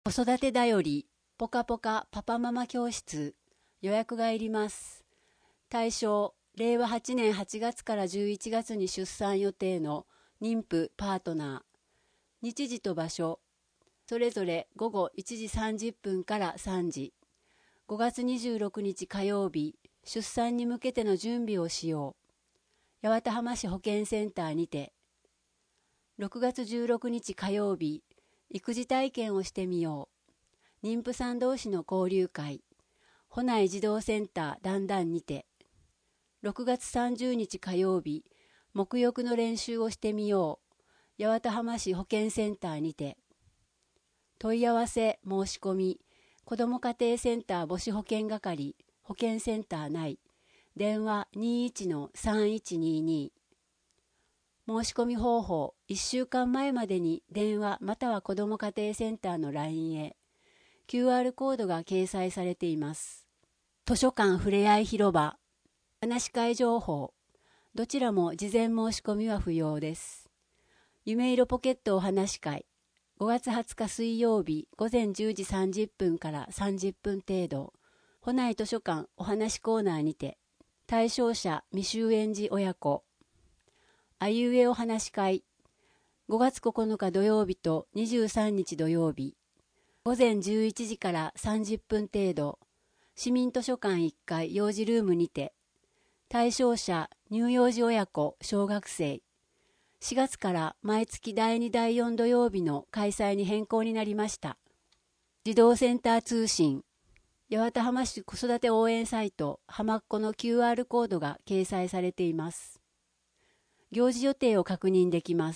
子育てだよりポカポカパパママ教室予約がいります。対象令和8年8月から11月に出産予定の妊婦パートナー。日時と場所それぞれ午後1時30分から3時。5月26日火曜日、出産に向けての準備をしよう。八幡浜市保健センターにて。6月16日火曜日、育児体験をしてみよう。妊婦さん同士の交流会。保内児童センターだんだんにて。6月30日火曜日、沐浴の練習をしてみよう。八幡浜市保健センターにて。問い合わせ申し込み、子ども家庭センター母子保健係、保健センター内、電話21-3122。申し込み方法、1週間前までに電話または子ども家庭センターの LINE へ。QR コードが掲載されています。図書館ふれあい広場、話し会情報、どちらも事前申し込みは不要です。夢色ポケットお話し会、5月20日水曜日午前10時30分から30分程度、保内図書館お話コーナーにて、対象者未就園児親子、あいうえお話会、5月9日土曜日と23日土曜日、午前11時から30分程度、市民図書館1階幼児ルームにて、対象者乳幼児親子小学生、4月から毎月第2第4土曜日の開催に変更になりました。児童センター通信、八幡浜市子育て応援サイト浜っ子の QR コードが掲載されています。行事予定を確認できます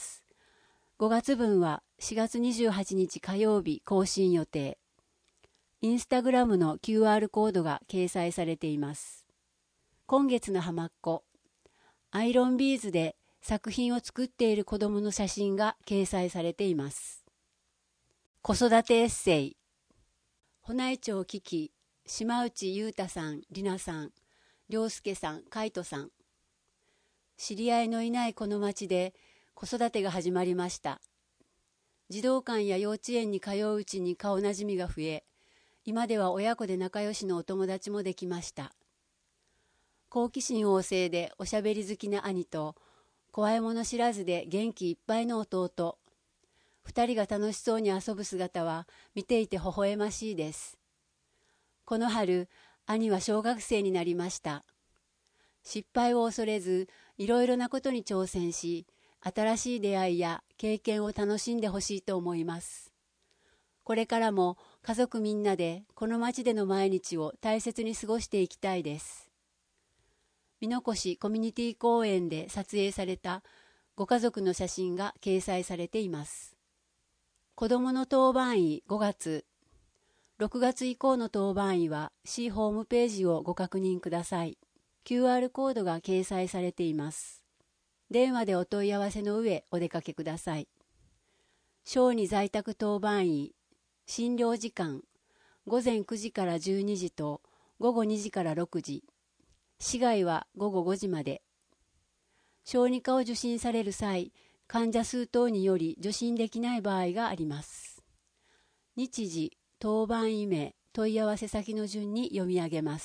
。5月分は4月28日火曜日更新予定。インスタグラムの QR コードが掲載されています。今月の浜っ子、アイロンビーズで作品を作っている子どもの写真が掲載されています。子育てエッセイ、保内町キキ、島内優太さん、里奈さん、良介さん、海斗さん。知り合いのいないこの町で子育てが始まりました。児童館や幼稚園に通ううちに顔なじみが増え、今では親子で仲良しのお友達もできました。好奇心旺盛でおしゃべり好きな兄と、怖いもの知らずで元気いっぱいの弟。二人が楽しそうに遊ぶ姿は見ていて微笑ましいです。この春、兄は小学生になりました。失敗を恐れず、いろいろなことに挑戦し、新しい出会いや経験を楽しんでほしいと思います。これからも家族みんなでこの町での毎日を大切に過ごしていきたいです。美濃越コミュニティ公園で撮影されたご家族の写真が掲載されています。子どもの当番医5月、6月以降の当番医は市ホームページをご確認ください。QR コードが掲載されています。電話でお問い合わせの上お出かけください。小児在宅当番医、診療時間、午前9時から12時と午後2時から6時。市外は午後5時まで。小児科を受診される際、患者数等により受診できない場合があります。日時、当番医名、問い合わせ先の順に読み上げます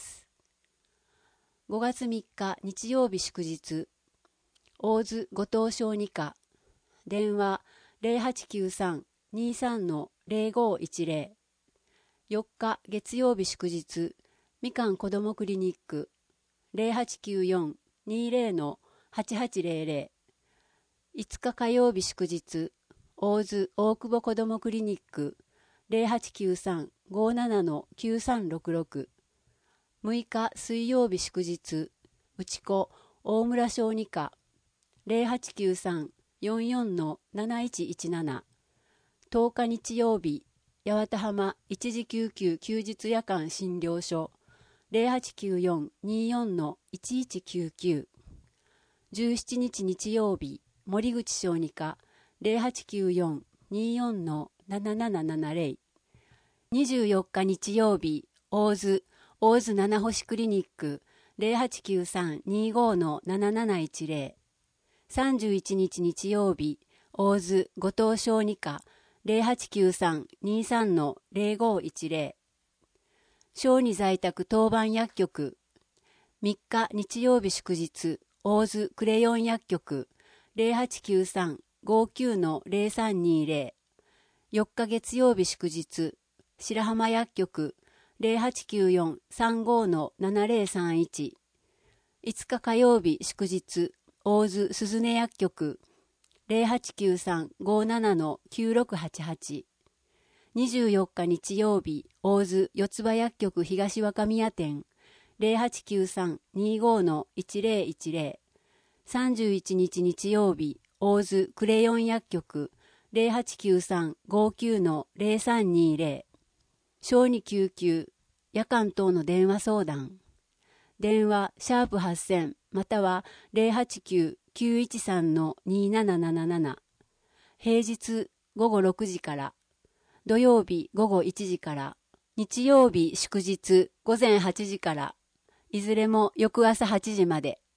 。5月3日日曜日祝日、大津後藤小児科、電話0893-23-0510。4日月曜日祝日、みかん子どもクリニック、0894-20-8800。5日火曜日祝日、大津大久保子どもクリニック、0893-57-9366。6日水曜日祝日、内子大村小児科、0893-44-7117。10日日曜日、八幡浜一時救急休日夜間診療所、0894-24-1199。17日日曜日、森口小児科、0894-24-7770。24日日曜日、大津七星クリニック、0893-25-7710。31日日曜日、大津後藤小児科、 0893-23-0510。小児在宅当番薬局。3日日曜日祝日、大津クレヨン薬局。0893-59-0320。4日月曜日祝日、白浜薬局。0894-35-7031。5日火曜日祝日、大津鈴音薬局。0893-57-9688。24日日曜日、大津四つ葉薬局東若宮店。0893-25-1010。31日日曜日、大津クレヨン薬局。0893-59-0320。小児救急、夜間等の電話相談。電話#8000または089-913-2777。平日午後6時から、土曜日午後1時から、日曜日祝日午前8時から、いずれも翌朝8時まで。